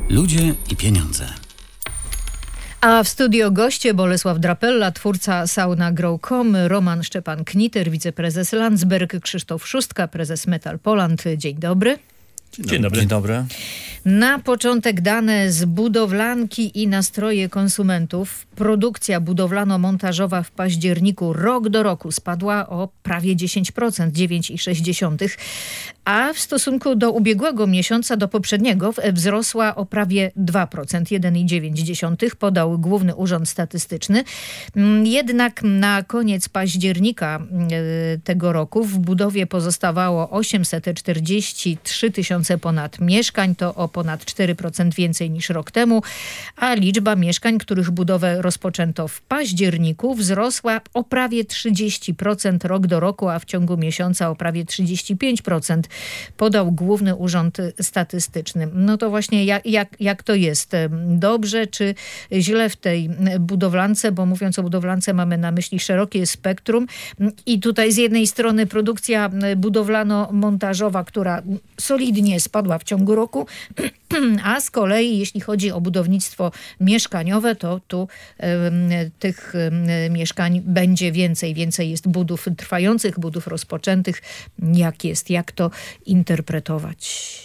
Ludzie i pieniądze. A w studio goście Bolesław Drapella, twórca Saunagrow.com, Roman Szczepan-Kniter, wiceprezes Landsberg, Krzysztof Szóstka, prezes Metal Poland. Dzień dobry. Dzień dobry. Dzień dobry. Na początek dane z budowlanki i nastroje konsumentów. Produkcja budowlano-montażowa w październiku rok do roku spadła o prawie 10%, 9,6%, a w stosunku do ubiegłego miesiąca, do poprzedniego, wzrosła o prawie 2%, 1,9%, podał Główny Urząd Statystyczny. Jednak na koniec października tego roku w budowie pozostawało 843 tysiące ponad mieszkań, to o ponad 4% więcej niż rok temu, a liczba mieszkań, których budowę rozpoczęto w październiku, wzrosła o prawie 30% rok do roku, a w ciągu miesiąca o prawie 35%, podał Główny Urząd Statystyczny. No to właśnie jak to jest? Dobrze czy źle w tej budowlance? Bo mówiąc o budowlance mamy na myśli szerokie spektrum i tutaj z jednej strony produkcja budowlano-montażowa, która solidnie spadła w ciągu roku, a z kolei jeśli chodzi o budownictwo mieszkaniowe, to tu tych mieszkań będzie więcej. Więcej jest budów trwających, budów rozpoczętych. Jak to interpretować?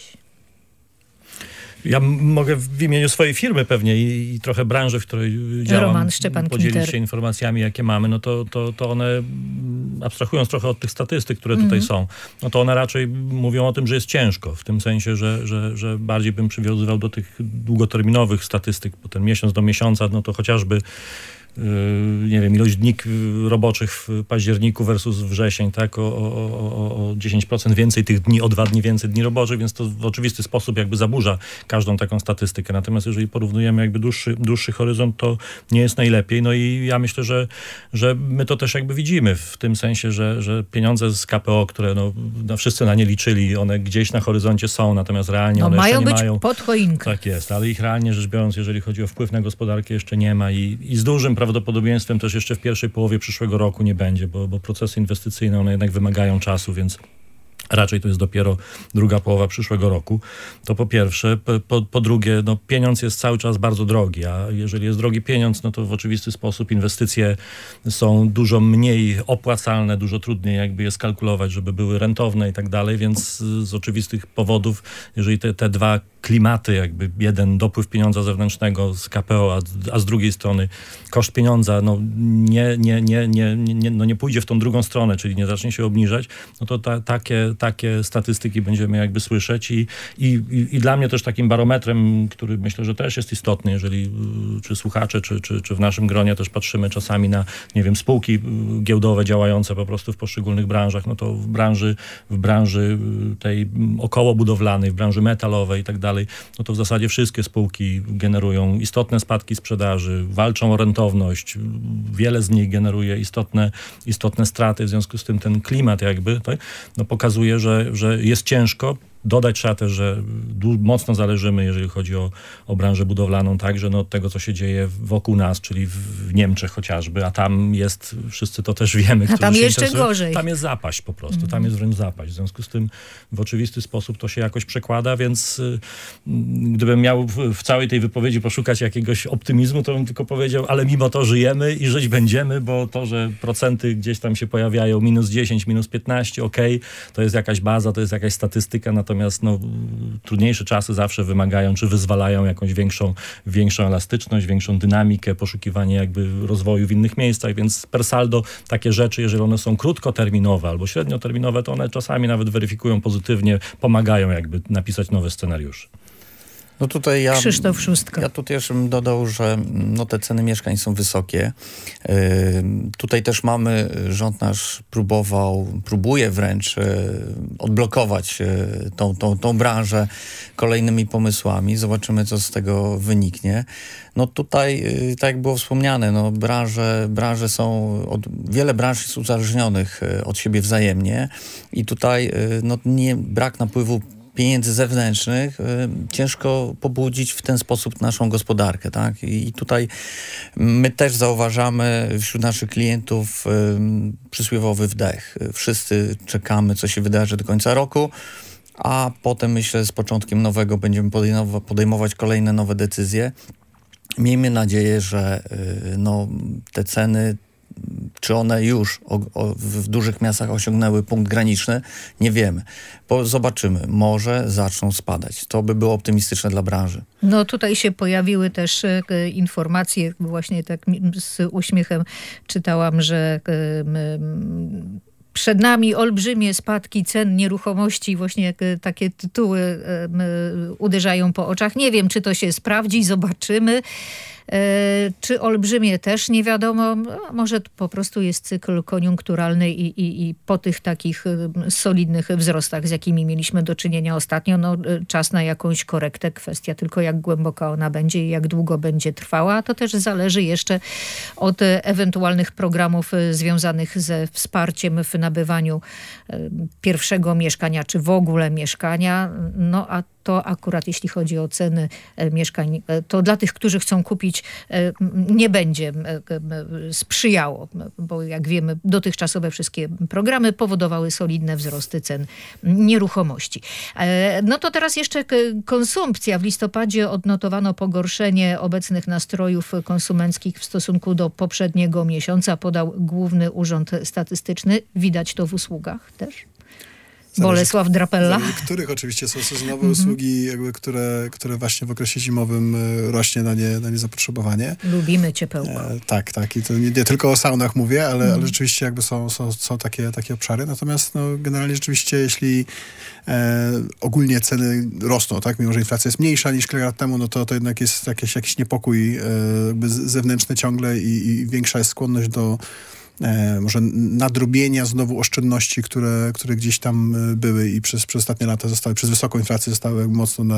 Ja mogę w imieniu swojej firmy pewnie i trochę branży, w której działam, Roman Szczepan-Kniter, podzielić się informacjami, jakie mamy, no to one, abstrahując trochę od tych statystyk, które tutaj są, no to one raczej mówią o tym, że jest ciężko, w tym sensie, że bardziej bym przywiązywał do tych długoterminowych statystyk, bo ten miesiąc do miesiąca, no to chociażby nie wiem, ilość dni roboczych w październiku versus wrzesień, tak, o 10% więcej tych dni, o 2 dni więcej dni roboczych, więc to w oczywisty sposób jakby zaburza każdą taką statystykę. Natomiast jeżeli porównujemy jakby dłuższy horyzont, to nie jest najlepiej. No i ja myślę, że my to też jakby widzimy w tym sensie, że pieniądze z KPO, które wszyscy na nie liczyli, one gdzieś na horyzoncie są, natomiast realnie one mają jeszcze nie być mają. pod choinką. Tak jest, ale ich realnie rzecz biorąc, jeżeli chodzi o wpływ na gospodarkę, jeszcze nie ma i z dużym prawdopodobieństwem też jeszcze w pierwszej połowie przyszłego roku nie będzie, bo procesy inwestycyjne, one jednak wymagają czasu, więc raczej to jest dopiero druga połowa przyszłego roku. To po pierwsze. Po drugie, pieniądz jest cały czas bardzo drogi, a jeżeli jest drogi pieniądz, no to w oczywisty sposób inwestycje są dużo mniej opłacalne, dużo trudniej jakby je skalkulować, żeby były rentowne i tak dalej, więc z oczywistych powodów, jeżeli te dwa klimaty, jakby jeden dopływ pieniądza zewnętrznego z KPO, a z drugiej strony koszt pieniądza nie pójdzie w tą drugą stronę, czyli nie zacznie się obniżać, no to takie statystyki będziemy jakby słyszeć i dla mnie też takim barometrem, który myślę, że też jest istotny, jeżeli czy słuchacze, czy w naszym gronie też patrzymy czasami na, nie wiem, spółki giełdowe działające po prostu w poszczególnych branżach, no to w branży tej okołobudowlanej, w branży metalowej i tak dalej, no to w zasadzie wszystkie spółki generują istotne spadki sprzedaży, walczą o rentowność, wiele z nich generuje istotne straty, w związku z tym ten klimat jakby pokazuje, że jest ciężko. Dodać trzeba też, że mocno zależymy, jeżeli chodzi o branżę budowlaną, także od tego, co się dzieje wokół nas, czyli w Niemczech chociażby, a tam jest, wszyscy to też wiemy. A tam jeszcze gorzej. Tam jest zapaść po prostu, tam jest wręcz zapaść. W związku z tym w oczywisty sposób to się jakoś przekłada, więc gdybym miał w całej tej wypowiedzi poszukać jakiegoś optymizmu, to bym tylko powiedział, ale mimo to żyjemy i żyć będziemy, bo to, że procenty gdzieś tam się pojawiają, -10, -15, okej, to jest jakaś baza, to jest jakaś statystyka, natomiast trudniejsze czasy zawsze wymagają, czy wyzwalają jakąś większą elastyczność, większą dynamikę, poszukiwanie jakby rozwoju w innych miejscach, więc per saldo takie rzeczy, jeżeli one są krótkoterminowe albo średnioterminowe, to one czasami nawet weryfikują pozytywnie, pomagają jakby napisać nowe scenariusze. No tutaj Krzysztof Szóstka. Ja tu też bym dodał, że te ceny mieszkań są wysokie. Tutaj też rząd nasz próbuje wręcz odblokować tą branżę kolejnymi pomysłami. Zobaczymy, co z tego wyniknie. No tutaj, tak jak było wspomniane, branże są, wiele branż jest uzależnionych od siebie wzajemnie i tutaj brak napływu pieniędzy zewnętrznych ciężko pobudzić w ten sposób naszą gospodarkę, tak? I tutaj my też zauważamy wśród naszych klientów przysłowiowy wdech. Wszyscy czekamy, co się wydarzy do końca roku, a potem myślę z początkiem nowego będziemy podejmować kolejne nowe decyzje. Miejmy nadzieję, że te ceny, czy one już w dużych miastach osiągnęły punkt graniczny, nie wiemy. Zobaczymy, może zaczną spadać. To by było optymistyczne dla branży. No tutaj się pojawiły też informacje, właśnie tak z uśmiechem czytałam, że przed nami olbrzymie spadki cen nieruchomości, właśnie takie tytuły uderzają po oczach. Nie wiem, czy to się sprawdzi, zobaczymy. Czy olbrzymie też nie wiadomo. Może po prostu jest cykl koniunkturalny i po tych takich solidnych wzrostach, z jakimi mieliśmy do czynienia ostatnio, czas na jakąś korektę. Kwestia tylko jak głęboka ona będzie i jak długo będzie trwała. A to też zależy jeszcze od ewentualnych programów związanych ze wsparciem w nabywaniu pierwszego mieszkania, czy w ogóle mieszkania. A to akurat jeśli chodzi o ceny mieszkań, to dla tych, którzy chcą kupić, nie będzie sprzyjało, bo jak wiemy, dotychczasowe wszystkie programy powodowały solidne wzrosty cen nieruchomości. To teraz jeszcze konsumpcja. W listopadzie odnotowano pogorszenie obecnych nastrojów konsumenckich w stosunku do poprzedniego miesiąca, podał Główny Urząd Statystyczny. Widać to w usługach też? Bolesław Drapella. Których oczywiście są sezonowe usługi, które właśnie w okresie zimowym rośnie na nie zapotrzebowanie. Lubimy ciepełko. Tak. I to nie tylko o saunach mówię, ale rzeczywiście są takie obszary. Natomiast generalnie rzeczywiście, jeśli ogólnie ceny rosną, tak, mimo że inflacja jest mniejsza niż kilka lat temu, to jednak jest jakiś niepokój zewnętrzny ciągle i większa jest skłonność do może nadrobienia znowu oszczędności, które gdzieś tam były i przez ostatnie lata przez wysoką inflację zostały mocno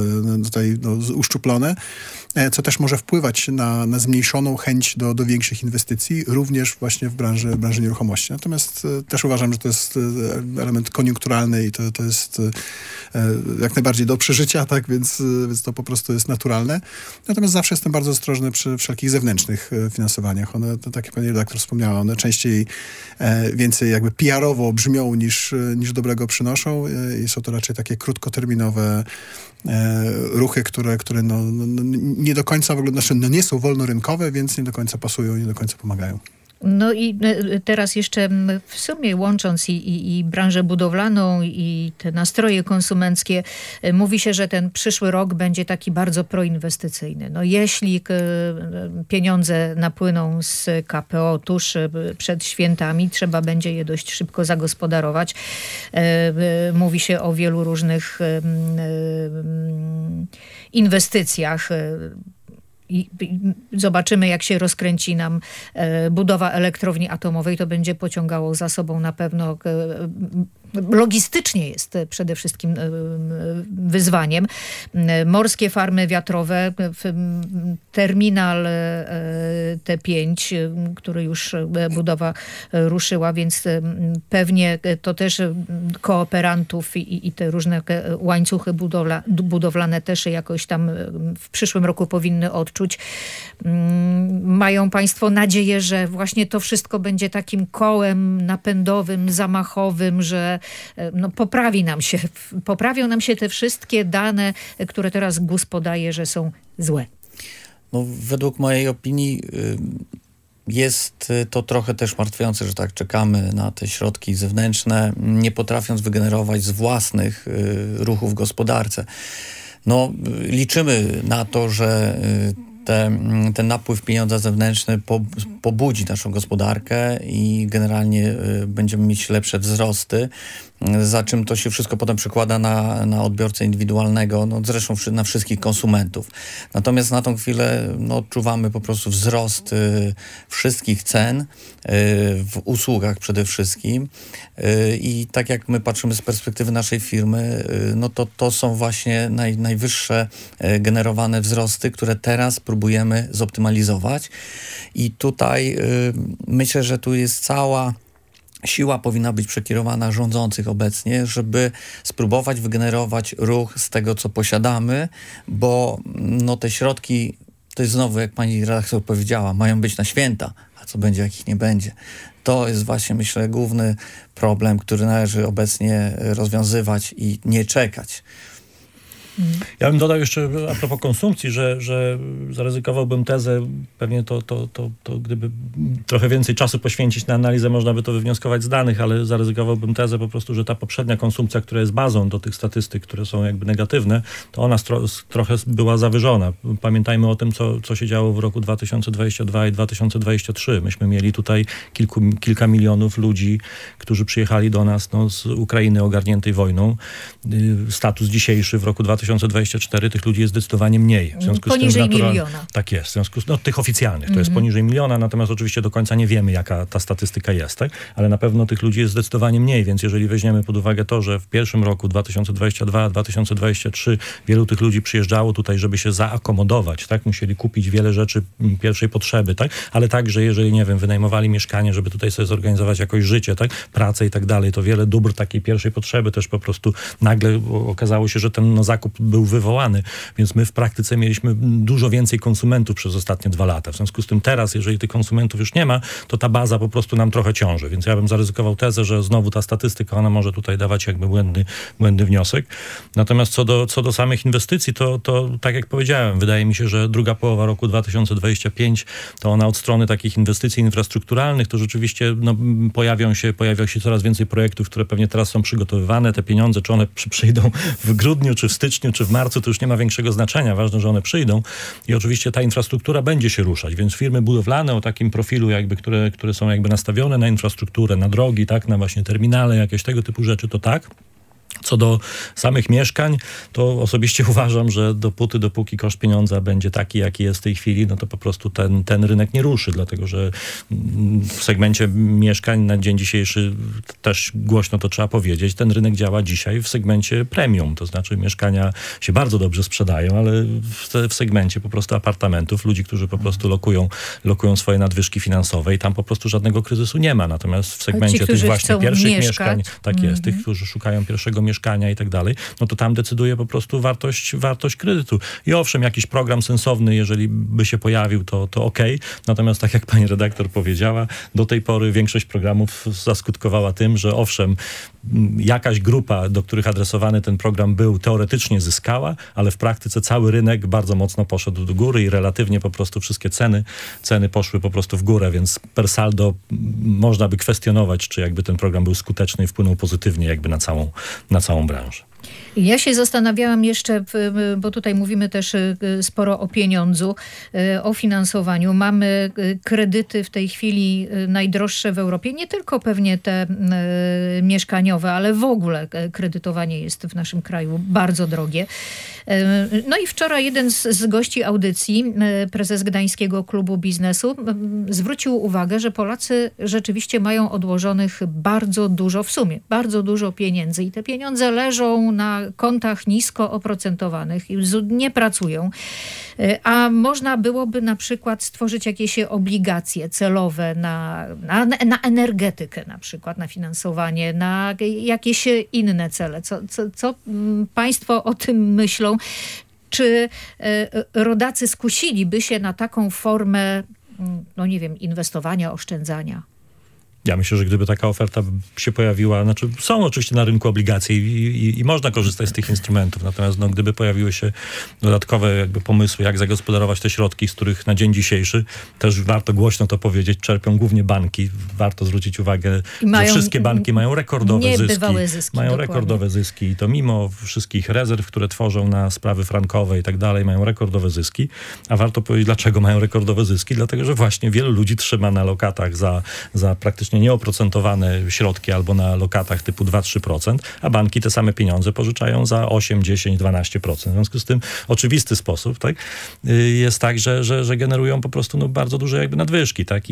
uszczuplone, co też może wpływać na zmniejszoną chęć do większych inwestycji, również właśnie w branży nieruchomości. Natomiast też uważam, że to jest element koniunkturalny i to jest jak najbardziej do przeżycia, tak, więc to po prostu jest naturalne. Natomiast zawsze jestem bardzo ostrożny przy wszelkich zewnętrznych finansowaniach. One, tak jak pani redaktor wspomniała, one częściej więcej jakby PR-owo brzmią niż dobrego przynoszą i są to raczej takie krótkoterminowe ruchy, które nie do końca w ogóle, nie są wolnorynkowe, więc nie do końca pasują, nie do końca pomagają. I teraz jeszcze w sumie łącząc i branżę budowlaną i te nastroje konsumenckie, mówi się, że ten przyszły rok będzie taki bardzo proinwestycyjny. Jeśli pieniądze napłyną z KPO tuż przed świętami, trzeba będzie je dość szybko zagospodarować. Mówi się o wielu różnych inwestycjach. I zobaczymy, jak się rozkręci nam budowa elektrowni atomowej. To będzie pociągało za sobą na pewno, logistycznie jest przede wszystkim wyzwaniem. Morskie farmy wiatrowe, terminal T5, który już budowa ruszyła, więc pewnie to też kooperantów i te różne łańcuchy budowlane też jakoś tam w przyszłym roku powinny odczuć. Mają państwo nadzieję, że właśnie to wszystko będzie takim kołem napędowym, zamachowym, że poprawią nam się te wszystkie dane, które teraz GUS podaje, że są złe. Według mojej opinii jest to trochę też martwiące, że tak czekamy na te środki zewnętrzne, nie potrafiąc wygenerować z własnych ruchów w gospodarce. Liczymy na to, że ten napływ pieniądza zewnętrzny pobudzi naszą gospodarkę i generalnie będziemy mieć lepsze wzrosty, za czym to się wszystko potem przekłada na odbiorcę indywidualnego, zresztą na wszystkich konsumentów. Natomiast na tą chwilę odczuwamy po prostu wzrost wszystkich cen, w usługach przede wszystkim i tak jak my patrzymy z perspektywy naszej firmy, to są właśnie najwyższe generowane wzrosty, które teraz próbujemy zoptymalizować i tutaj myślę, że tu jest cała siła powinna być przekierowana rządzących obecnie, żeby spróbować wygenerować ruch z tego, co posiadamy, bo te środki, to jest znowu, jak pani redaktor powiedziała, mają być na święta, a co będzie, jak ich nie będzie. To jest właśnie, myślę, główny problem, który należy obecnie rozwiązywać i nie czekać. Ja bym dodał jeszcze a propos konsumpcji, że zaryzykowałbym tezę, pewnie to gdyby trochę więcej czasu poświęcić na analizę, można by to wywnioskować z danych, ale zaryzykowałbym tezę po prostu, że ta poprzednia konsumpcja, która jest bazą do tych statystyk, które są jakby negatywne, to ona trochę była zawyżona. Pamiętajmy o tym, co się działo w roku 2022 i 2023. Myśmy mieli tutaj kilka milionów ludzi, którzy przyjechali do nas z Ukrainy ogarniętej wojną. Status dzisiejszy w roku 2024 tych ludzi jest zdecydowanie mniej. W związku poniżej z tym miliona. Tak jest. W związku z tych oficjalnych. To jest poniżej miliona, natomiast oczywiście do końca nie wiemy, jaka ta statystyka jest, tak? Ale na pewno tych ludzi jest zdecydowanie mniej, więc jeżeli weźmiemy pod uwagę to, że w pierwszym roku 2022-2023 wielu tych ludzi przyjeżdżało tutaj, żeby się zaakomodować, tak? Musieli kupić wiele rzeczy pierwszej potrzeby, tak? Ale także jeżeli, nie wiem, wynajmowali mieszkanie, żeby tutaj sobie zorganizować jakoś życie, tak? Pracę i tak dalej, to wiele dóbr takiej pierwszej potrzeby też po prostu nagle okazało się, że ten zakup był wywołany, więc my w praktyce mieliśmy dużo więcej konsumentów przez ostatnie 2 lata. W związku z tym teraz, jeżeli tych konsumentów już nie ma, to ta baza po prostu nam trochę ciąży, więc ja bym zaryzykował tezę, że znowu ta statystyka, ona może tutaj dawać jakby błędny wniosek. Natomiast co do samych inwestycji, to tak jak powiedziałem, wydaje mi się, że druga połowa roku 2025 to ona od strony takich inwestycji infrastrukturalnych, to rzeczywiście pojawia się coraz więcej projektów, które pewnie teraz są przygotowywane. Te pieniądze, czy one przyjdą w grudniu, czy w styczniu, czy w marcu, to już nie ma większego znaczenia. Ważne, że one przyjdą i oczywiście ta infrastruktura będzie się ruszać, więc firmy budowlane o takim profilu jakby, które są jakby nastawione na infrastrukturę, na drogi, tak, na właśnie terminale, jakieś tego typu rzeczy, to tak. Co do samych mieszkań, to osobiście uważam, że dopóki koszt pieniądza będzie taki, jaki jest w tej chwili, no to po prostu ten rynek nie ruszy, dlatego że w segmencie mieszkań na dzień dzisiejszy, też głośno to trzeba powiedzieć, ten rynek działa dzisiaj w segmencie premium, to znaczy mieszkania się bardzo dobrze sprzedają, ale w segmencie po prostu apartamentów, ludzi, którzy po prostu lokują swoje nadwyżki finansowe i tam po prostu żadnego kryzysu nie ma, natomiast w segmencie tych właśnie pierwszych mieszkań, tak jest, tych, którzy szukają pierwszego mieszkania i tak dalej, no to tam decyduje po prostu wartość kredytu. I owszem, jakiś program sensowny, jeżeli by się pojawił, to okej. Natomiast tak jak pani redaktor powiedziała, do tej pory większość programów zaskutkowała tym, że owszem, jakaś grupa, do których adresowany ten program był, teoretycznie zyskała, ale w praktyce cały rynek bardzo mocno poszedł do góry i relatywnie po prostu wszystkie ceny poszły po prostu w górę, więc per saldo można by kwestionować, czy jakby ten program był skuteczny i wpłynął pozytywnie jakby na całą branżę. Ja się zastanawiałam jeszcze, bo tutaj mówimy też sporo o pieniądzu, o finansowaniu. Mamy kredyty w tej chwili najdroższe w Europie, nie tylko pewnie te mieszkaniowe, ale w ogóle kredytowanie jest w naszym kraju bardzo drogie. No i wczoraj jeden z gości audycji, prezes Gdańskiego Klubu Biznesu, zwrócił uwagę, że Polacy rzeczywiście mają odłożonych bardzo dużo w sumie, bardzo dużo pieniędzy i te pieniądze leżą na kontach nisko oprocentowanych, nie pracują, a można byłoby na przykład stworzyć jakieś obligacje celowe na energetykę na przykład, na finansowanie, na jakieś inne cele. Co państwo o tym myślą? Czy rodacy skusiliby się na taką formę, no nie wiem, inwestowania, oszczędzania? Ja myślę, że gdyby taka oferta się pojawiła, znaczy są oczywiście na rynku obligacje i można korzystać z tych instrumentów, natomiast gdyby pojawiły się dodatkowe jakby pomysły, jak zagospodarować te środki, z których na dzień dzisiejszy, też warto głośno to powiedzieć, czerpią głównie banki. Warto zwrócić uwagę, że wszystkie banki mają rekordowe zyski. Mają rekordowe zyski i to mimo wszystkich rezerw, które tworzą na sprawy frankowe i tak dalej, mają rekordowe zyski. A warto powiedzieć, dlaczego mają rekordowe zyski? Dlatego, że właśnie wielu ludzi trzyma na lokatach za praktycznie nieoprocentowane środki albo na lokatach typu 2-3%, a banki te same pieniądze pożyczają za 8, 10, 12%. W związku z tym oczywisty sposób, tak, jest tak, że generują po prostu bardzo duże jakby nadwyżki, tak,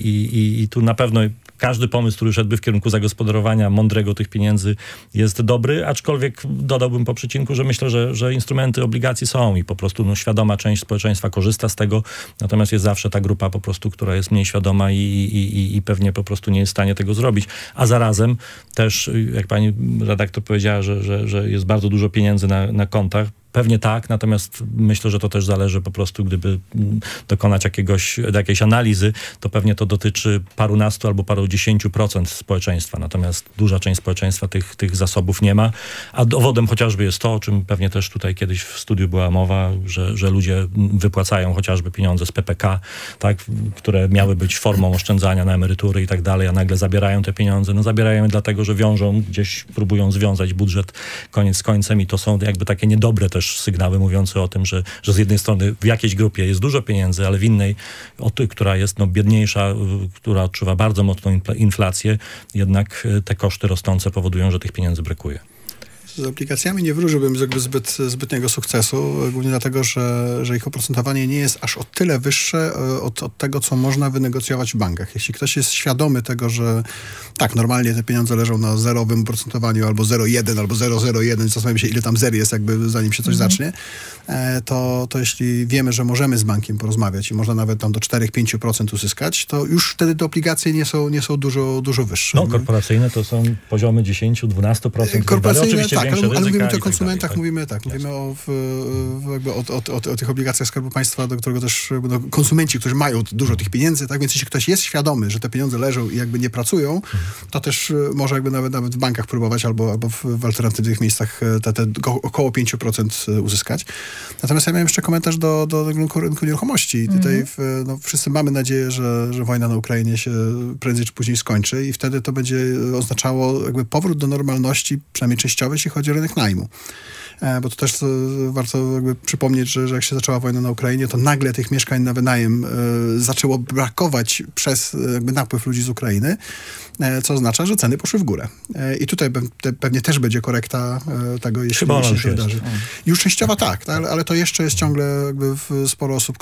i tu na pewno każdy pomysł, który szedłby w kierunku zagospodarowania mądrego tych pieniędzy jest dobry, aczkolwiek dodałbym po przecinku, że myślę, że instrumenty obligacji są i po prostu świadoma część społeczeństwa korzysta z tego, natomiast jest zawsze ta grupa po prostu, która jest mniej świadoma i pewnie po prostu nie jest w stanie tego zrobić. A zarazem też, jak pani redaktor powiedziała, że jest bardzo dużo pieniędzy na kontach, Pewnie tak, natomiast myślę, że to też zależy po prostu, gdyby dokonać jakiejś analizy, to pewnie to dotyczy parunastu albo parudziesięciu procent społeczeństwa, natomiast duża część społeczeństwa tych zasobów nie ma, a dowodem chociażby jest to, o czym pewnie też tutaj kiedyś w studiu była mowa, że ludzie wypłacają chociażby pieniądze z PPK, tak, które miały być formą oszczędzania na emerytury i tak dalej, a nagle zabierają te pieniądze. No zabierają je dlatego, że wiążą, gdzieś próbują związać budżet koniec z końcem i to są jakby takie niedobre też sygnały mówiące o tym, że z jednej strony w jakiejś grupie jest dużo pieniędzy, ale w innej, która jest biedniejsza, która odczuwa bardzo mocną inflację, jednak te koszty rosnące powodują, że tych pieniędzy brakuje. Z aplikacjami nie wróżyłbym jakby zbytniego sukcesu, głównie dlatego, że ich oprocentowanie nie jest aż o tyle wyższe od tego, co można wynegocjować w bankach. Jeśli ktoś jest świadomy tego, że tak, normalnie te pieniądze leżą na zerowym oprocentowaniu albo 0,1 albo 0,01, zastanawiam się, ile tam zer jest, jakby zanim się coś zacznie, to jeśli wiemy, że możemy z bankiem porozmawiać i można nawet tam do 4-5% uzyskać, to już wtedy te obligacje nie są dużo wyższe. No, korporacyjne to są poziomy 10-12%. Korporacyjne, tak, ale mówimy tu o konsumentach, konsumentach, mówimy o tych obligacjach Skarbu Państwa, do którego też konsumenci, którzy mają dużo tych pieniędzy, tak, więc jeśli ktoś jest świadomy, że te pieniądze leżą i jakby nie pracują, to też może jakby nawet w bankach próbować albo w alternatywnych miejscach te około 5% uzyskać. Natomiast ja miałem jeszcze komentarz do rynku nieruchomości. Tutaj wszyscy mamy nadzieję, że wojna na Ukrainie się prędzej czy później skończy i wtedy to będzie oznaczało jakby powrót do normalności, przynajmniej częściowy, jeśli chodzi o rynek najmu. Bo to też warto jakby przypomnieć, że jak się zaczęła wojna na Ukrainie, to nagle tych mieszkań na wynajem zaczęło brakować przez jakby napływ ludzi z Ukrainy, co oznacza, że ceny poszły w górę. I tutaj pewnie też będzie korekta tego, jeśli się wydarzy. Już częściowa tak, ale to jeszcze jest ciągle jakby sporo osób,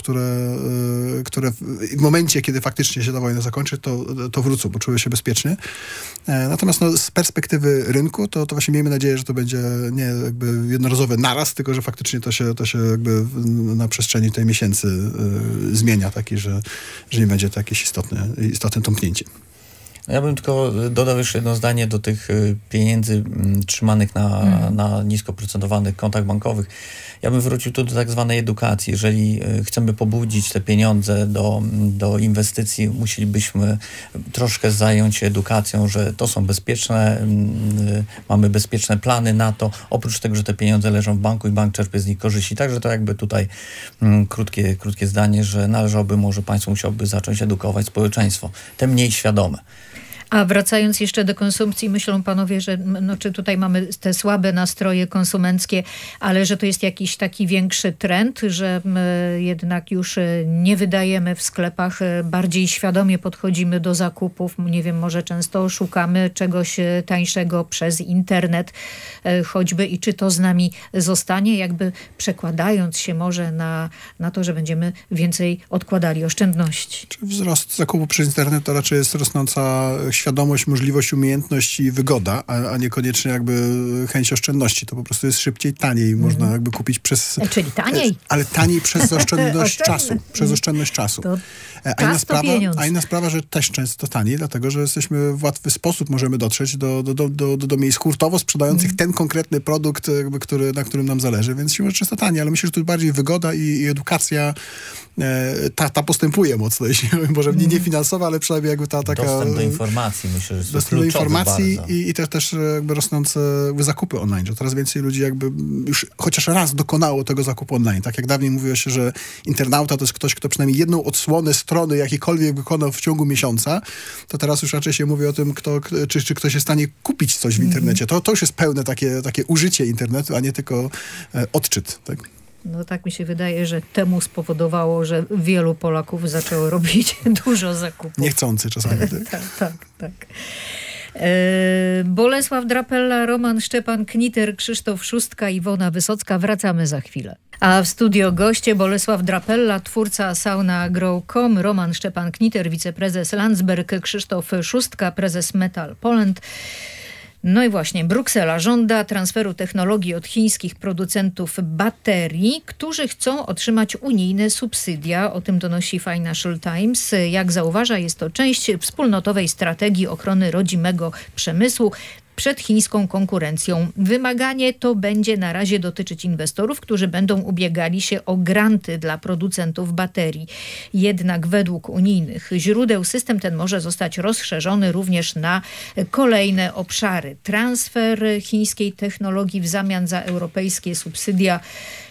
które w momencie, kiedy faktycznie się ta wojna zakończy, to wrócą, bo czuły się bezpiecznie. Natomiast z perspektywy rynku, to właśnie miejmy nadzieję, że to będzie nie jakby jednorazowy naraz, tylko że faktycznie to się jakby na przestrzeni tej miesięcy zmienia, taki, że nie będzie to jakieś istotne tąpnięcie. Ja bym tylko dodał jeszcze jedno zdanie do tych pieniędzy trzymanych na nisko procentowanych kontach bankowych. Ja bym wrócił tu do tak zwanej edukacji. Jeżeli chcemy pobudzić te pieniądze do inwestycji, musielibyśmy troszkę zająć się edukacją, że to są bezpieczne, mamy bezpieczne plany na to, oprócz tego, że te pieniądze leżą w banku i bank czerpie z nich korzyści. Także to jakby tutaj krótkie zdanie, że może państwo musiałoby zacząć edukować społeczeństwo, te mniej świadome. A wracając jeszcze do konsumpcji, myślą panowie, że czy tutaj mamy te słabe nastroje konsumenckie, ale że to jest jakiś taki większy trend, że jednak już nie wydajemy w sklepach, bardziej świadomie podchodzimy do zakupów, nie wiem, może często szukamy czegoś tańszego przez internet choćby i czy to z nami zostanie, jakby przekładając się może na to, że będziemy więcej odkładali oszczędności. Czy wzrost zakupu przez internet to raczej jest rosnąca świadomość, możliwość, umiejętność i wygoda, a niekoniecznie jakby chęć oszczędności. To po prostu jest szybciej, taniej. Można jakby kupić przez... Czyli taniej? Ale taniej przez oszczędność czasu. Przez oszczędność czasu. A inna sprawa, że też często taniej, dlatego, że jesteśmy w łatwy sposób możemy dotrzeć do miejsc hurtowo sprzedających ten konkretny produkt, jakby, na którym nam zależy, więc siłą rzeczy często taniej, ale myślę, że tu bardziej wygoda i edukacja ta postępuje mocno, jeśli może nie finansowa, ale przynajmniej jakby ta taka... Dostęp do informacji, myślę, że jest dostęp do informacji bardzo. i też jakby rosnące zakupy online, że coraz więcej ludzi jakby już chociaż raz dokonało tego zakupu online. Tak jak dawniej mówiło się, że internauta to jest ktoś, kto przynajmniej jedną odsłonę strony jakiejkolwiek wykonał w ciągu miesiąca, to teraz już raczej się mówi o tym, czy ktoś jest w stanie kupić coś w internecie. To już jest pełne takie użycie internetu, a nie tylko odczyt, tak? No tak mi się wydaje, że temu spowodowało, że wielu Polaków zaczęło robić dużo zakupów. Niechcący czasami. Tak. Bolesław Drapella, Roman Szczepan-Kniter, Krzysztof Szóstka, Iwona Wysocka. Wracamy za chwilę. A w studio goście Bolesław Drapella, twórca saunagrow.com, Roman Szczepan-Kniter, wiceprezes Landsberg, Krzysztof Szóstka, prezes Metal Poland. No i właśnie, Bruksela żąda transferu technologii od chińskich producentów baterii, którzy chcą otrzymać unijne subsydia. O tym donosi Financial Times. Jak zauważa, jest to część wspólnotowej strategii ochrony rodzimego przemysłu. przed chińską konkurencją. Wymaganie to będzie na razie dotyczyć inwestorów, którzy będą ubiegali się o granty dla producentów baterii. Jednak według unijnych źródeł system ten może zostać rozszerzony również na kolejne obszary. Transfer chińskiej technologii w zamian za europejskie subsydia.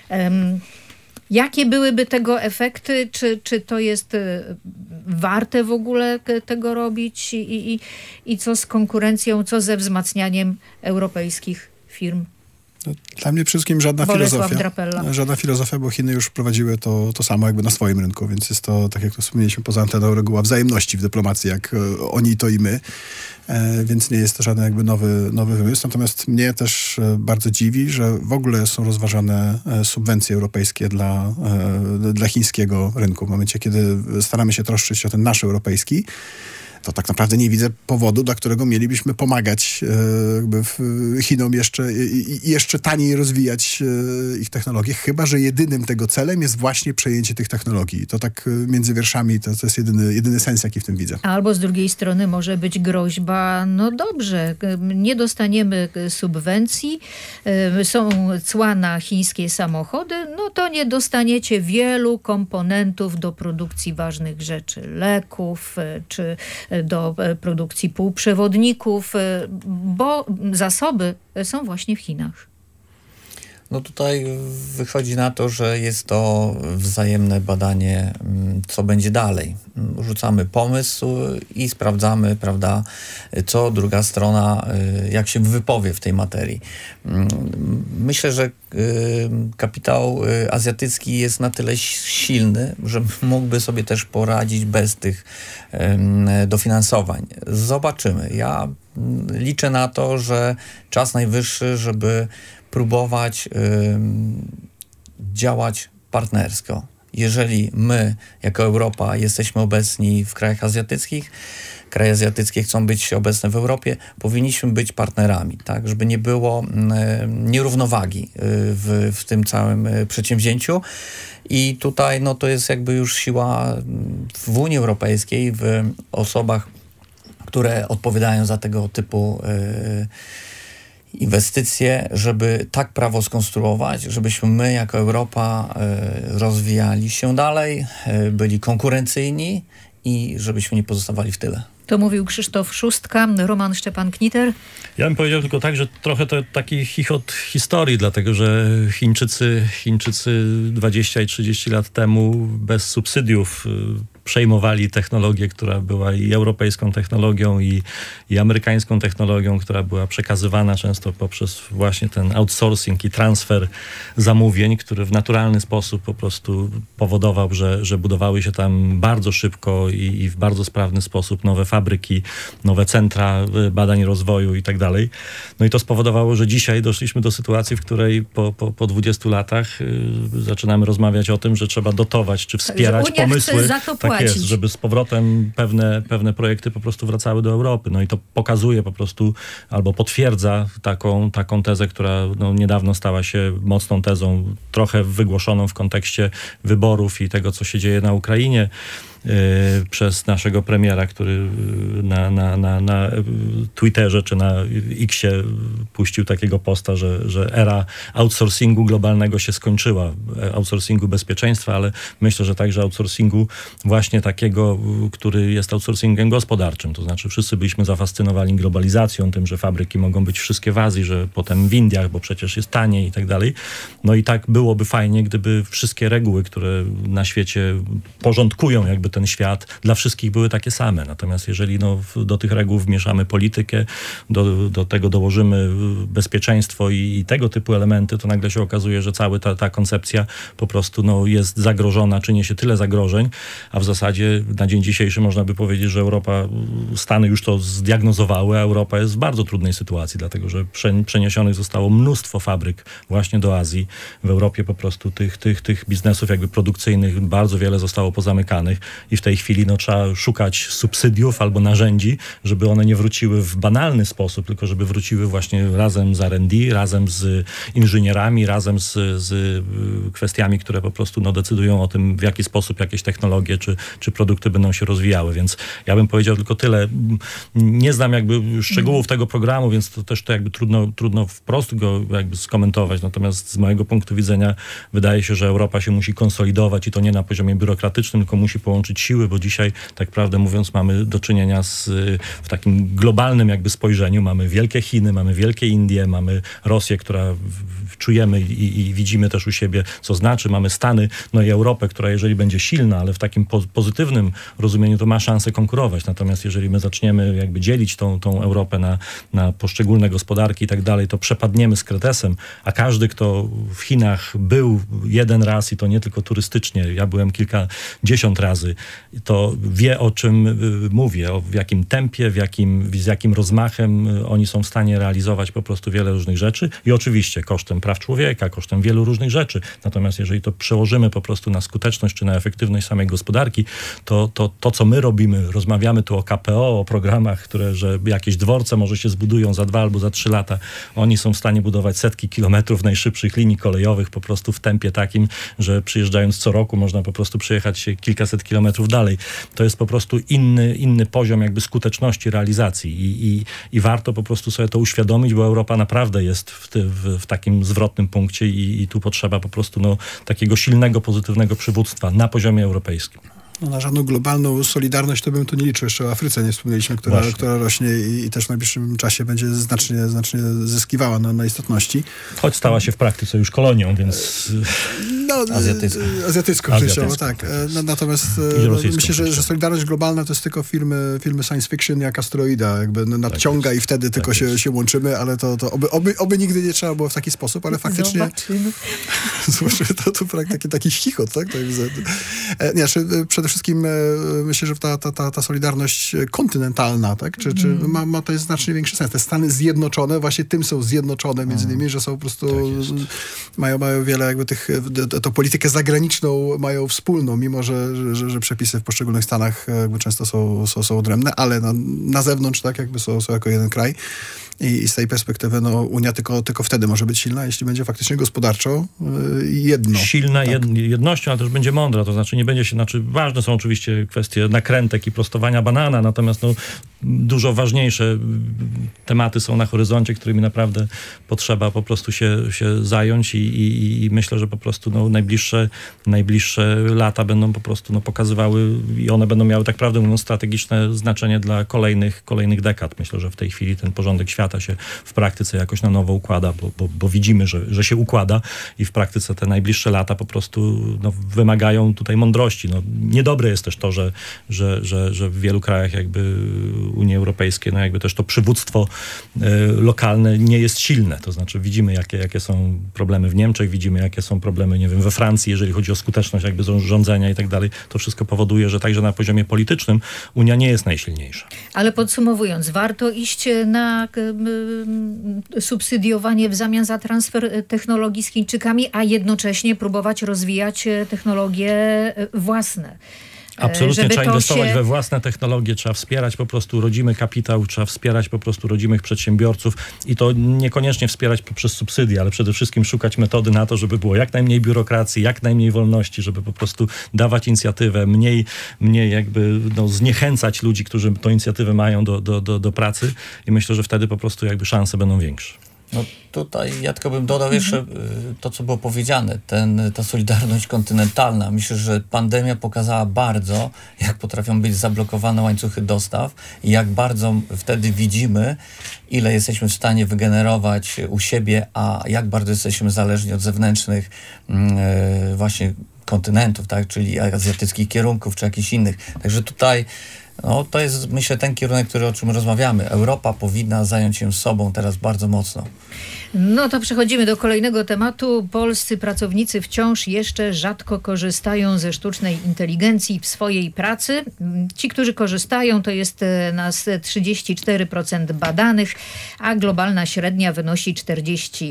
Jakie byłyby tego efekty? Czy to jest warte w ogóle tego robić? I co z konkurencją, co ze wzmacnianiem europejskich firm? Dla mnie przede wszystkim żadna filozofia, bo Chiny już prowadziły to samo jakby na swoim rynku, więc jest to, tak jak to wspomnieliśmy poza anteną, reguła wzajemności w dyplomacji, jak oni to i my, więc nie jest to żaden jakby nowy wymysł. Natomiast mnie też bardzo dziwi, że w ogóle są rozważane subwencje europejskie dla chińskiego rynku. W momencie, kiedy staramy się troszczyć o ten nasz europejski, to tak naprawdę nie widzę powodu, dla którego mielibyśmy pomagać jakby Chinom jeszcze taniej rozwijać ich technologie, chyba że jedynym tego celem jest właśnie przejęcie tych technologii. To tak między wierszami to jest jedyny sens, jaki w tym widzę. Albo z drugiej strony może być groźba, no dobrze, nie dostaniemy subwencji, są cła na chińskie samochody, no to nie dostaniecie wielu komponentów do produkcji ważnych rzeczy, leków, czy do produkcji półprzewodników, bo zasoby są właśnie w Chinach. No tutaj wychodzi na to, że jest to wzajemne badanie, co będzie dalej. Rzucamy pomysł i sprawdzamy, prawda, co druga strona, jak się wypowie w tej materii. Myślę, że kapitał azjatycki jest na tyle silny, że mógłby sobie też poradzić bez tych dofinansowań. Zobaczymy. Ja liczę na to, że czas najwyższy, żeby próbować działać partnersko. Jeżeli my, jako Europa, jesteśmy obecni w krajach azjatyckich, kraje azjatyckie chcą być obecne w Europie, powinniśmy być partnerami, tak, żeby nie było nierównowagi w tym całym przedsięwzięciu. I tutaj no, to jest jakby już siła w Unii Europejskiej, w osobach, które odpowiadają za tego typu inwestycje, żeby tak prawo skonstruować, żebyśmy my jako Europa rozwijali się dalej, byli konkurencyjni i żebyśmy nie pozostawali w tyle. To mówił Krzysztof Szustka, Roman Szczepan-Kniter. Ja bym powiedział tylko tak, że trochę to taki chichot historii, dlatego że Chińczycy 20 i 30 lat temu bez subsydiów przejmowali technologię, która była i europejską technologią, i amerykańską technologią, która była przekazywana często poprzez właśnie ten outsourcing i transfer zamówień, który w naturalny sposób po prostu powodował, że budowały się tam bardzo szybko i w bardzo sprawny sposób nowe fabryki, nowe centra badań i rozwoju i tak dalej. No i to spowodowało, że dzisiaj doszliśmy do sytuacji, w której po 20 latach zaczynamy rozmawiać o tym, że trzeba dotować czy wspierać pomysły. Tak jest, żeby z powrotem pewne projekty po prostu wracały do Europy. No i to pokazuje po prostu albo potwierdza taką tezę, która no, niedawno stała się mocną tezą, trochę wygłoszoną w kontekście wyborów i tego, co się dzieje na Ukrainie przez naszego premiera, który na Twitterze czy na Xie puścił takiego posta, że era outsourcingu globalnego się skończyła. Outsourcingu bezpieczeństwa, ale myślę, że także outsourcingu właśnie takiego, który jest outsourcingiem gospodarczym. To znaczy wszyscy byliśmy zafascynowani globalizacją, tym, że fabryki mogą być wszystkie w Azji, że potem w Indiach, bo przecież jest taniej i tak dalej. No i tak byłoby fajnie, gdyby wszystkie reguły, które na świecie porządkują jakby ten świat, dla wszystkich były takie same. Natomiast jeżeli do tych reguł wmieszamy politykę, do tego dołożymy bezpieczeństwo i tego typu elementy, to nagle się okazuje, że cała ta koncepcja po prostu jest zagrożona, czy niesie tyle zagrożeń, a w zasadzie na dzień dzisiejszy można by powiedzieć, że Stany już to zdiagnozowały, a Europa jest w bardzo trudnej sytuacji, dlatego że przeniesionych zostało mnóstwo fabryk właśnie do Azji. W Europie po prostu tych biznesów jakby produkcyjnych bardzo wiele zostało pozamykanych i w tej chwili trzeba szukać subsydiów albo narzędzi, żeby one nie wróciły w banalny sposób, tylko żeby wróciły właśnie razem z R&D, razem z inżynierami, razem z kwestiami, które po prostu decydują o tym, w jaki sposób jakieś technologie czy produkty będą się rozwijały, więc ja bym powiedział tylko tyle. Nie znam jakby szczegółów tego programu, więc to też to jakby trudno wprost go jakby skomentować, natomiast z mojego punktu widzenia wydaje się, że Europa się musi konsolidować i to nie na poziomie biurokratycznym, tylko musi połączyć siły, bo dzisiaj, tak prawdę mówiąc, mamy do czynienia w takim globalnym jakby spojrzeniu. Mamy wielkie Chiny, mamy wielkie Indie, mamy Rosję, która czujemy i widzimy też u siebie, co znaczy. Mamy Stany, no i Europę, która jeżeli będzie silna, ale w takim pozytywnym rozumieniu, to ma szansę konkurować. Natomiast jeżeli my zaczniemy jakby dzielić tą Europę na poszczególne gospodarki i tak dalej, to przepadniemy z kretesem, a każdy, kto w Chinach był jeden raz i to nie tylko turystycznie, ja byłem kilkadziesiąt razy, to wie, o czym mówię, w jakim tempie, z jakim rozmachem oni są w stanie realizować po prostu wiele różnych rzeczy i oczywiście kosztem praw człowieka, kosztem wielu różnych rzeczy. Natomiast jeżeli to przełożymy po prostu na skuteczność czy na efektywność samej gospodarki, to co my robimy, rozmawiamy tu o KPO, o programach, że jakieś dworce może się zbudują za 2 albo za 3 lata. Oni są w stanie budować setki kilometrów najszybszych linii kolejowych po prostu w tempie takim, że przyjeżdżając co roku można po prostu przejechać się kilkaset kilometrów dalej. To jest po prostu inny poziom jakby skuteczności realizacji i warto po prostu sobie to uświadomić, bo Europa naprawdę jest w takim zwrotnym punkcie i tu potrzeba po prostu takiego silnego, pozytywnego przywództwa na poziomie europejskim. No, na żadną globalną solidarność to bym tu nie liczył. Jeszcze o Afryce nie wspomnieliśmy, która rośnie i też w najbliższym czasie będzie znacznie zyskiwała na istotności. Choć stała się w praktyce już kolonią, więc... Azjatycką częściowo, tak. Natomiast myślę, że solidarność globalna to jest tylko filmy science fiction jak asteroida. Jakby nadciąga i wtedy tylko się łączymy, ale to oby nigdy nie trzeba było w taki sposób, ale faktycznie... Zobaczymy. Zwłaszcza to taki chichot, tak? Przede wszystkim myślę, że ta solidarność kontynentalna, tak? Czy ma to jest znacznie większy sens. Te Stany Zjednoczone właśnie tym są zjednoczone między innymi, że są po prostu mają wiele jakby tą politykę zagraniczną mają wspólną, mimo że przepisy w poszczególnych stanach jakby często są odrębne, ale na zewnątrz tak jakby są jako jeden kraj. I z tej perspektywy Unia tylko wtedy może być silna, jeśli będzie faktycznie gospodarczo jedno. Silna jednością, ale też będzie mądra, to znaczy nie będzie się, ważne są oczywiście kwestie nakrętek i prostowania banana, natomiast dużo ważniejsze tematy są na horyzoncie, którymi naprawdę potrzeba po prostu się zająć i myślę, że po prostu najbliższe lata będą po prostu pokazywały i one będą miały, tak prawdę mówiąc, strategiczne znaczenie dla kolejnych dekad. Myślę, że w tej chwili ten porządek świata się w praktyce jakoś na nowo układa, bo widzimy, że się układa i w praktyce te najbliższe lata po prostu wymagają tutaj mądrości. Niedobre jest też to, że w wielu krajach jakby Unii Europejskiej, jakby też to przywództwo lokalne nie jest silne. To znaczy widzimy, jakie są problemy w Niemczech, widzimy, jakie są problemy, nie wiem, we Francji, jeżeli chodzi o skuteczność jakby rządzenia i tak dalej. To wszystko powoduje, że także na poziomie politycznym Unia nie jest najsilniejsza. Ale podsumowując, warto iść na subsydiowanie w zamian za transfer technologii z Chińczykami, a jednocześnie próbować rozwijać technologie własne. Absolutnie, trzeba inwestować we własne technologie, trzeba wspierać po prostu rodzimy kapitał, trzeba wspierać po prostu rodzimych przedsiębiorców i to niekoniecznie wspierać poprzez subsydie, ale przede wszystkim szukać metody na to, żeby było jak najmniej biurokracji, jak najmniej wolności, żeby po prostu dawać inicjatywę, mniej jakby zniechęcać ludzi, którzy tą inicjatywę mają do pracy i myślę, że wtedy po prostu jakby szanse będą większe. Tutaj ja tylko bym dodał jeszcze to, co było powiedziane, ta solidarność kontynentalna. Myślę, że pandemia pokazała bardzo, jak potrafią być zablokowane łańcuchy dostaw i jak bardzo wtedy widzimy, ile jesteśmy w stanie wygenerować u siebie, a jak bardzo jesteśmy zależni od zewnętrznych właśnie kontynentów, tak, czyli azjatyckich kierunków, czy jakichś innych. Także tutaj to jest, myślę, ten kierunek, o czym rozmawiamy. Europa powinna zająć się sobą teraz bardzo mocno. No to przechodzimy do kolejnego tematu. Polscy pracownicy wciąż jeszcze rzadko korzystają ze sztucznej inteligencji w swojej pracy. Ci, którzy korzystają, to jest nas 34% badanych, a globalna średnia wynosi 42%.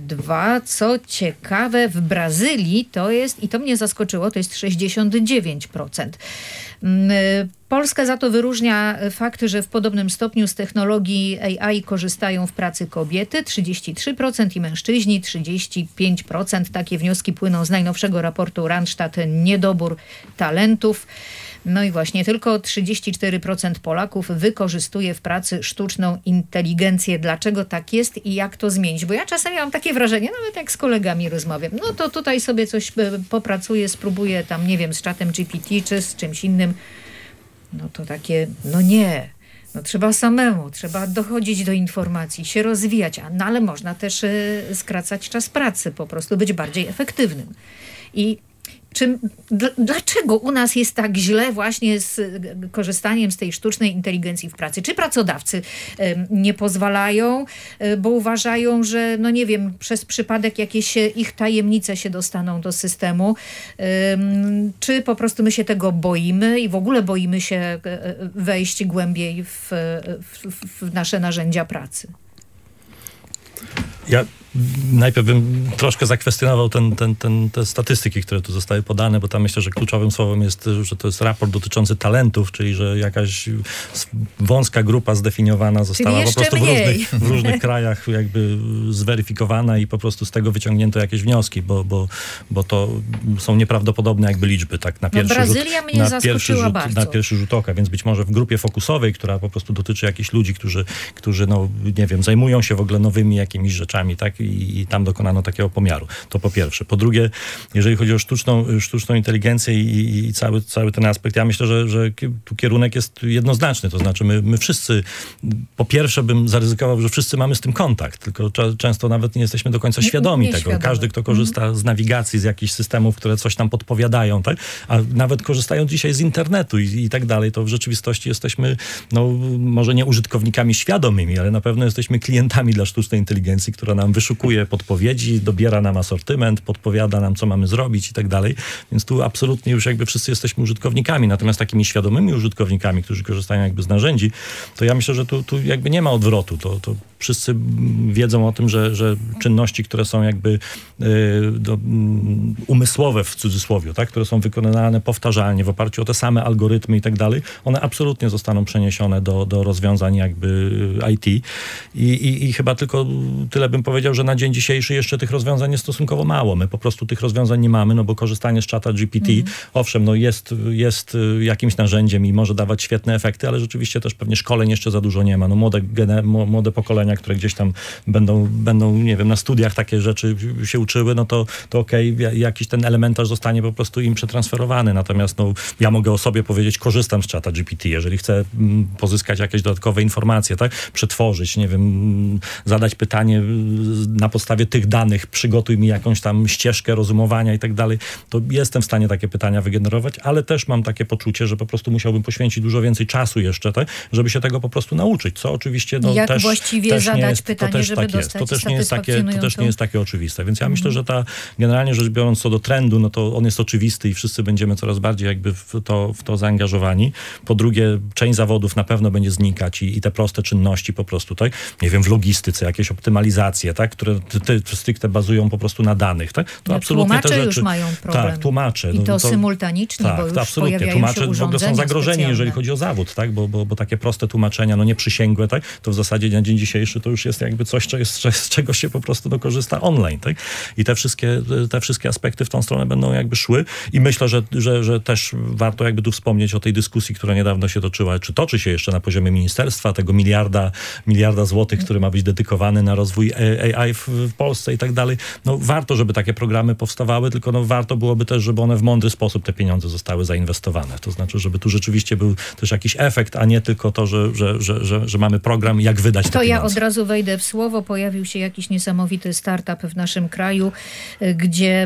Co ciekawe, w Brazylii to jest, i to mnie zaskoczyło, to jest 69%. Polskę za to wyróżnia fakt, że w podobnym stopniu z technologii AI korzystają w pracy kobiety 33% i mężczyźni 35%. Takie wnioski płyną z najnowszego raportu Randstad Niedobór Talentów. No i właśnie tylko 34% Polaków wykorzystuje w pracy sztuczną inteligencję. Dlaczego tak jest i jak to zmienić? Bo ja czasami mam takie wrażenie, nawet jak z kolegami rozmawiam, no to tutaj sobie coś popracuję, spróbuję tam, nie wiem, z czatem GPT czy z czymś innym. No to takie, no nie. No trzeba samemu, trzeba dochodzić do informacji, się rozwijać, no ale można też skracać czas pracy, po prostu być bardziej efektywnym. I dlaczego u nas jest tak źle właśnie z korzystaniem z tej sztucznej inteligencji w pracy? Czy pracodawcy nie pozwalają, bo uważają, że no nie wiem, przez przypadek jakieś ich tajemnice się dostaną do systemu? Czy po prostu my się tego boimy i w ogóle boimy się wejść głębiej w nasze narzędzia pracy? Ja najpierw bym troszkę zakwestionował te statystyki, które tu zostały podane, bo tam myślę, że kluczowym słowem jest, że to jest raport dotyczący talentów, czyli że jakaś wąska grupa zdefiniowana została po prostu w różnych krajach jakby zweryfikowana i po prostu z tego wyciągnięto jakieś wnioski, bo to są nieprawdopodobne jakby liczby, tak na pierwszy Brazylia mnie zaskoczyła bardzo. Na pierwszy rzut oka, więc być może w grupie fokusowej, która po prostu dotyczy jakichś ludzi, którzy no nie wiem, zajmują się w ogóle nowymi jakimiś rzeczami, tak? I tam dokonano takiego pomiaru. To po pierwsze. Po drugie, jeżeli chodzi o sztuczną inteligencję i cały ten aspekt, ja myślę, że tu kierunek jest jednoznaczny. To znaczy my wszyscy, po pierwsze bym zaryzykował, że wszyscy mamy z tym kontakt, tylko często nawet nie jesteśmy do końca świadomi tego. Każdy, kto korzysta z nawigacji, z jakichś systemów, które coś tam podpowiadają, tak? A nawet korzystając dzisiaj z internetu i tak dalej, to w rzeczywistości jesteśmy, no może nie użytkownikami świadomymi, ale na pewno jesteśmy klientami dla sztucznej inteligencji, która nam wyszukuje podpowiedzi, dobiera nam asortyment, podpowiada nam, co mamy zrobić i tak dalej. Więc tu absolutnie już jakby wszyscy jesteśmy użytkownikami. Natomiast takimi świadomymi użytkownikami, którzy korzystają jakby z narzędzi, to ja myślę, że tu jakby nie ma odwrotu. To wszyscy wiedzą o tym, że czynności, które są jakby umysłowe w cudzysłowie, tak? Które są wykonywane powtarzalnie w oparciu o te same algorytmy i tak dalej, one absolutnie zostaną przeniesione do rozwiązań jakby IT. I chyba tylko tyle bym powiedział, że na dzień dzisiejszy jeszcze tych rozwiązań jest stosunkowo mało. My po prostu tych rozwiązań nie mamy, no bo korzystanie z czata GPT, owszem, no jest jakimś narzędziem i może dawać świetne efekty, ale rzeczywiście też pewnie szkoleń jeszcze za dużo nie ma. No młode pokolenia, które gdzieś tam będą, nie wiem, na studiach takie rzeczy się uczyły, no to okej, jakiś ten elementarz zostanie po prostu im przetransferowany. Natomiast no, ja mogę o sobie powiedzieć, korzystam z czata GPT, jeżeli chcę pozyskać jakieś dodatkowe informacje, tak? Przetworzyć, nie wiem, zadać pytanie na podstawie tych danych, przygotuj mi jakąś tam ścieżkę rozumowania i tak dalej, to jestem w stanie takie pytania wygenerować, ale też mam takie poczucie, że po prostu musiałbym poświęcić dużo więcej czasu jeszcze, tak? Żeby się tego po prostu nauczyć, co oczywiście no, jak też właściwie zadać jest, pytanie, to żeby tak dostać to też nie jest takie oczywiste. Więc ja myślę, że generalnie rzecz biorąc co do trendu, no to on jest oczywisty i wszyscy będziemy coraz bardziej jakby w to zaangażowani. Po drugie, część zawodów na pewno będzie znikać i te proste czynności po prostu, tak? Nie wiem, w logistyce, jakieś optymalizacje, tak? Które stricte bazują po prostu na danych, tak? To absolutnie tłumacze te rzeczy, już mają problem. Tak, tłumacze. I to symultanicznie, bo już absolutnie. pojawiają Tłumacze się w ogóle są zagrożeni, specjalne. jeżeli chodzi o zawód, tak? Bo takie proste tłumaczenia, no nieprzysięgłe, tak? To w zasadzie na dzień dzisiejszy to już jest jakby coś, z czego się po prostu korzysta online, tak? I te wszystkie aspekty w tą stronę będą jakby szły i myślę, że też warto jakby tu wspomnieć o tej dyskusji, która niedawno się toczyła, czy toczy się jeszcze na poziomie ministerstwa, tego miliarda złotych, który ma być dedykowany na rozwój AI w Polsce i tak dalej. No warto, żeby takie programy powstawały, tylko no warto byłoby też, żeby one w mądry sposób te pieniądze zostały zainwestowane. To znaczy, żeby tu rzeczywiście był też jakiś efekt, a nie tylko to, że mamy program, jak wydać te pieniądze. Ja od razu wejdę w słowo. Pojawił się jakiś niesamowity startup w naszym kraju, gdzie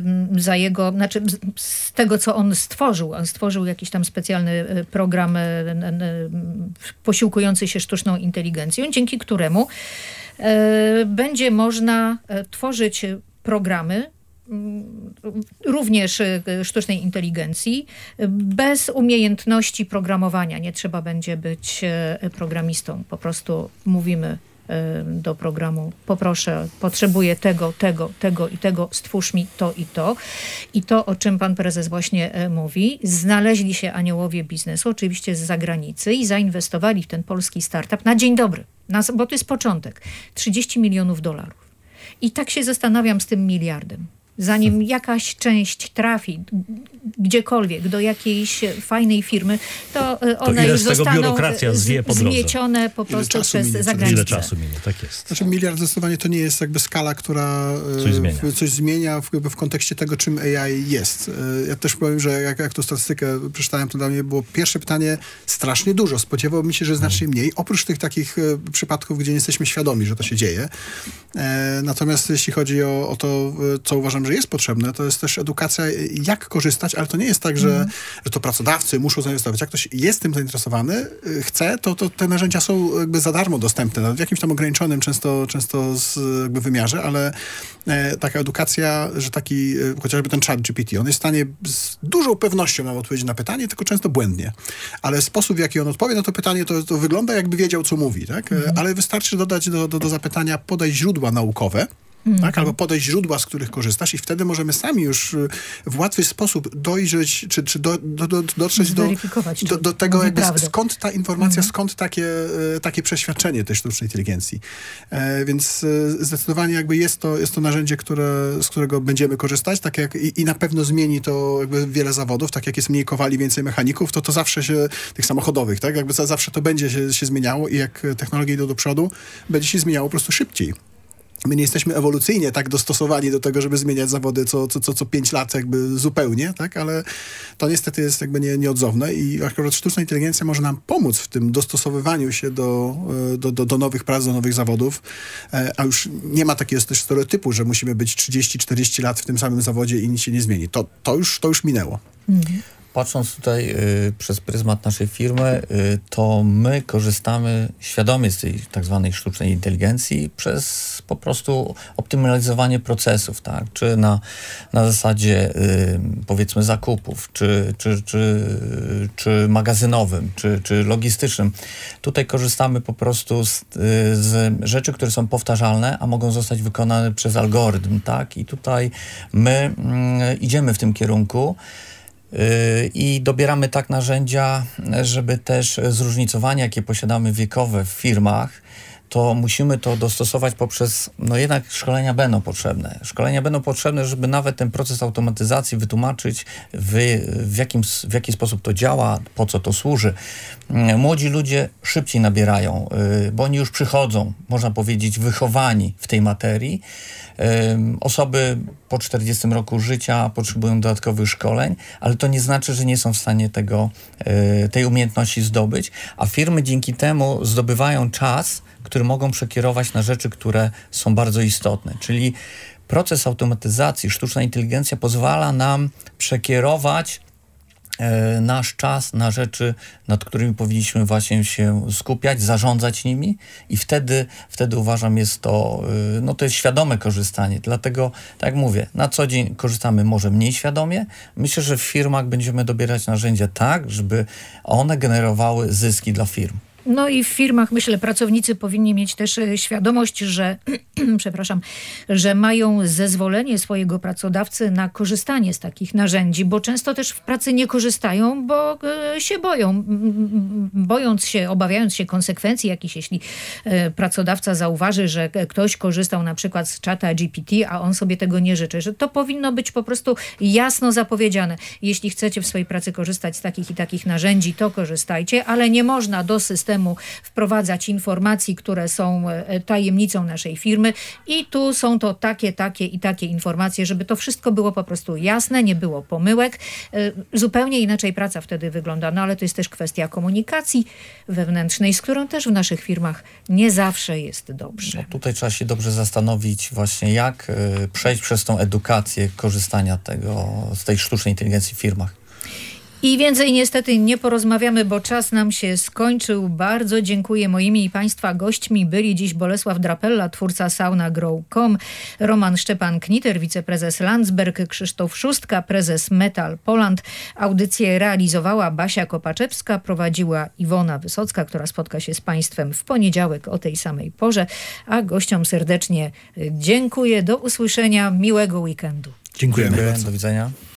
z tego, co on stworzył jakiś tam specjalny program posiłkujący się sztuczną inteligencją, dzięki któremu będzie można tworzyć programy również sztucznej inteligencji bez umiejętności programowania. Nie trzeba będzie być programistą. Po prostu mówimy do programu, poproszę, potrzebuję tego i tego, stwórz mi to i to. I to, o czym pan prezes właśnie mówi, znaleźli się aniołowie biznesu, oczywiście z zagranicy i zainwestowali w ten polski startup na dzień dobry, bo to jest początek, $30 milionów. I tak się zastanawiam z tym miliardem. Zanim jakaś część trafi gdziekolwiek, do jakiejś fajnej firmy, to one już zostaną zmiecione po prostu przez zagranicę. Ile czasu minie, tak jest. Znaczy miliard zdecydowanie to nie jest jakby skala, która coś zmienia w kontekście tego, czym AI jest. Ja też powiem, że jak tą statystykę przeczytałem, to dla mnie było pierwsze pytanie strasznie dużo. Spodziewałbym się, że znacznie mniej. Oprócz tych takich przypadków, gdzie nie jesteśmy świadomi, że to się dzieje. Natomiast jeśli chodzi o to, co uważam, że jest potrzebne, to jest też edukacja, jak korzystać, ale to nie jest tak, że to pracodawcy muszą zainwestować. Jak ktoś jest tym zainteresowany, chce, to te narzędzia są jakby za darmo dostępne, w jakimś tam ograniczonym często jakby wymiarze, ale taka edukacja, że taki chociażby ten ChatGPT, on jest w stanie z dużą pewnością nam odpowiedzieć na pytanie, tylko często błędnie. Ale sposób, w jaki on odpowie na to pytanie, to wygląda, jakby wiedział, co mówi, tak? Ale wystarczy dodać do zapytania, podaj źródła naukowe, tak? Albo podać źródła, z których korzystasz i wtedy możemy sami już w łatwy sposób dojrzeć, czy dotrzeć do tego, jakby skąd ta informacja, skąd takie przeświadczenie tej sztucznej inteligencji. Więc zdecydowanie jakby jest to narzędzie, z którego będziemy korzystać, tak jak i na pewno zmieni to jakby wiele zawodów, tak jak jest mniej kowali, więcej mechaników, to zawsze się, tych samochodowych, tak? Jakby zawsze to będzie się zmieniało i jak technologie idą do przodu, będzie się zmieniało po prostu szybciej. My nie jesteśmy ewolucyjnie tak dostosowani do tego, żeby zmieniać zawody co 5 lat jakby zupełnie, tak? Ale to niestety jest jakby nieodzowne i akurat sztuczna inteligencja może nam pomóc w tym dostosowywaniu się do nowych prac, do nowych zawodów, a już nie ma takiego też stereotypu, że musimy być 30-40 lat w tym samym zawodzie i nic się nie zmieni. To już minęło. Patrząc tutaj przez pryzmat naszej firmy, to my korzystamy świadomie z tej tak zwanej sztucznej inteligencji przez po prostu optymalizowanie procesów, tak? Czy na zasadzie powiedzmy zakupów, czy magazynowym, czy logistycznym. Tutaj korzystamy po prostu z rzeczy, które są powtarzalne, a mogą zostać wykonane przez algorytm, tak? I tutaj my idziemy w tym kierunku. I dobieramy tak narzędzia, żeby też zróżnicowanie, jakie posiadamy wiekowe w firmach, to musimy to dostosować poprzez, jednak szkolenia będą potrzebne. Szkolenia będą potrzebne, żeby nawet ten proces automatyzacji wytłumaczyć, w jaki sposób to działa, po co to służy. Młodzi ludzie szybciej nabierają, bo oni już przychodzą, można powiedzieć, wychowani w tej materii. Osoby po 40 roku życia potrzebują dodatkowych szkoleń, ale to nie znaczy, że nie są w stanie tej umiejętności zdobyć, a firmy dzięki temu zdobywają czas, który mogą przekierować na rzeczy, które są bardzo istotne. Czyli proces automatyzacji, sztuczna inteligencja pozwala nam przekierować nasz czas na rzeczy, nad którymi powinniśmy właśnie się skupiać, zarządzać nimi i wtedy uważam, to jest świadome korzystanie. Dlatego, tak jak mówię, na co dzień korzystamy może mniej świadomie. Myślę, że w firmach będziemy dobierać narzędzia tak, żeby one generowały zyski dla firm. No i w firmach, myślę, pracownicy powinni mieć też świadomość, że że mają zezwolenie swojego pracodawcy na korzystanie z takich narzędzi, bo często też w pracy nie korzystają, bo się boją. Obawiając się konsekwencji jakichś, jeśli pracodawca zauważy, że ktoś korzystał na przykład z czata GPT, a on sobie tego nie życzy. Że to powinno być po prostu jasno zapowiedziane. Jeśli chcecie w swojej pracy korzystać z takich i takich narzędzi, to korzystajcie, ale nie można do systemu wprowadzać informacji, które są tajemnicą naszej firmy i tu są to takie informacje, żeby to wszystko było po prostu jasne, nie było pomyłek. Zupełnie inaczej praca wtedy wygląda, ale to jest też kwestia komunikacji wewnętrznej, z którą też w naszych firmach nie zawsze jest dobrze. Tutaj trzeba się dobrze zastanowić właśnie, jak przejść przez tą edukację korzystania z tej sztucznej inteligencji w firmach. I więcej niestety nie porozmawiamy, bo czas nam się skończył. Bardzo dziękuję. Moimi i Państwa gośćmi byli dziś Bolesław Drapella, twórca saunagrow.com, Roman Szczepan-Kniter, wiceprezes Landsberg, Krzysztof Szóstka, prezes Metal Poland. Audycję realizowała Basia Kopaczewska, prowadziła Iwona Wysocka, która spotka się z Państwem w poniedziałek o tej samej porze. A gościom serdecznie dziękuję. Do usłyszenia. Miłego weekendu. Dziękujemy bardzo. Do widzenia.